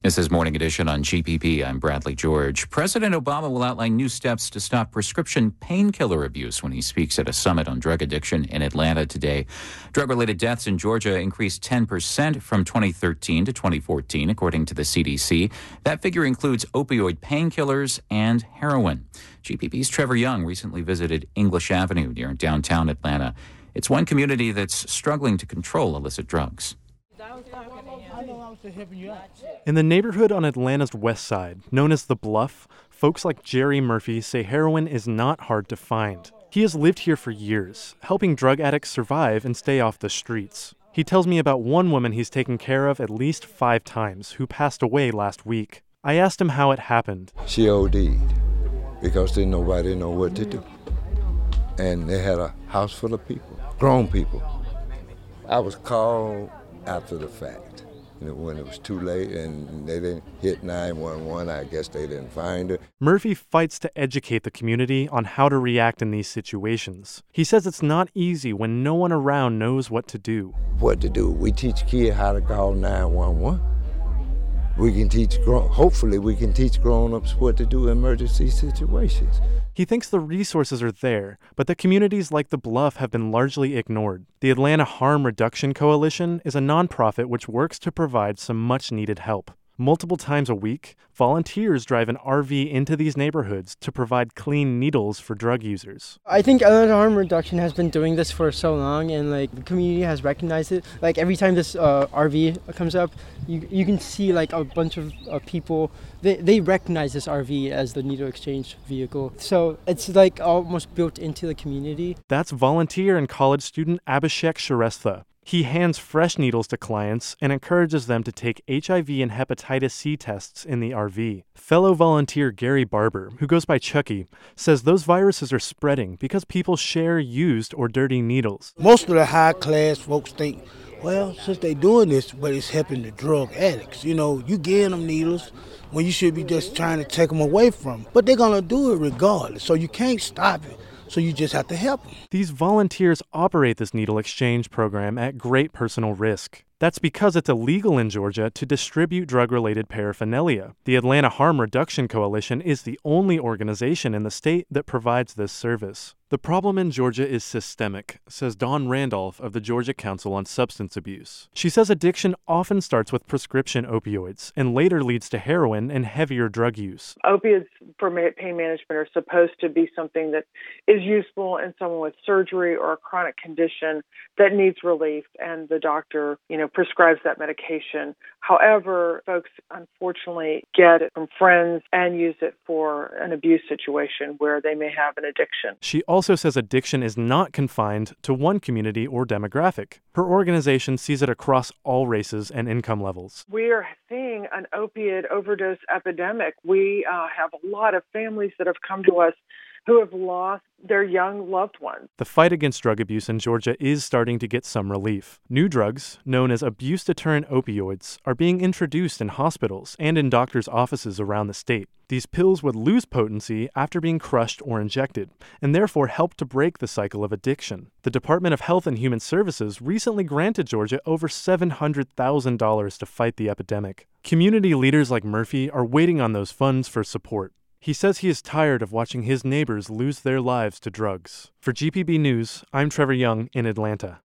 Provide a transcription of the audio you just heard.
This is Morning Edition on GPP. I'm Bradley George. President Obama will outline new steps to stop prescription painkiller abuse when he speaks at a summit on drug addiction in Atlanta today. Drug-related deaths in Georgia increased 10% from 2013 to 2014, according to the CDC. That figure includes opioid painkillers and heroin. GPP's Trevor Young recently visited English Avenue near downtown Atlanta. It's one community that's struggling to control illicit drugs. In the neighborhood on Atlanta's west side, known as The Bluff, folks like Jerry Murphy say heroin is not hard to find. He has lived here for years, helping drug addicts survive and stay off the streets. He tells me about one woman he's taken care of at least 5 times who passed away last week. I asked him how it happened. She OD'd because nobody know what to do. And they had a house full of people, grown people. I was called after the fact, when it was too late and they didn't hit 911. I guess they didn't find her. Murphy fights to educate the community on how to react in these situations. He says it's not easy when no one around knows what to do. What to do? We teach kids how to call 911. We can hopefully we can teach grown-ups what to do in emergency situations. He thinks the resources are there, but that communities like The Bluff have been largely ignored. The Atlanta Harm Reduction Coalition is a nonprofit which works to provide some much-needed help. Multiple times a week, volunteers drive an RV into these neighborhoods to provide clean needles for drug users. I think Atlanta Harm Reduction has been doing this for so long, and the community has recognized it. Every time this RV comes up, you can see a bunch of people. They recognize this RV as the needle exchange vehicle. So it's almost built into the community. That's volunteer and college student Abhishek Shrestha. He hands fresh needles to clients and encourages them to take HIV and hepatitis C tests in the RV. Fellow volunteer Gary Barber, who goes by Chucky, says those viruses are spreading because people share used or dirty needles. Most of the high-class folks think, well, since they're doing this, but it's helping the drug addicts. You give them needles when you should be just trying to take them away from them. But they're going to do it regardless, so you can't stop it. So you just have to help them. These volunteers operate this needle exchange program at great personal risk. That's because it's illegal in Georgia to distribute drug-related paraphernalia. The Atlanta Harm Reduction Coalition is the only organization in the state that provides this service. The problem in Georgia is systemic, says Dawn Randolph of the Georgia Council on Substance Abuse. She says addiction often starts with prescription opioids and later leads to heroin and heavier drug use. Opiates for pain management are supposed to be something that is useful in someone with surgery or a chronic condition that needs relief, and the doctor, prescribes that medication. However, folks unfortunately get it from friends and use it for an abuse situation where they may have an addiction. She also says addiction is not confined to one community or demographic. Her organization sees it across all races and income levels. We are seeing an opiate overdose epidemic. We have a lot of families that have come to us who have lost their young loved ones. The fight against drug abuse in Georgia is starting to get some relief. New drugs, known as abuse-deterrent opioids, are being introduced in hospitals and in doctors' offices around the state. These pills would lose potency after being crushed or injected, and therefore help to break the cycle of addiction. The Department of Health and Human Services recently granted Georgia over $700,000 to fight the epidemic. Community leaders like Murphy are waiting on those funds for support. He says he is tired of watching his neighbors lose their lives to drugs. For GPB News, I'm Trevor Young in Atlanta.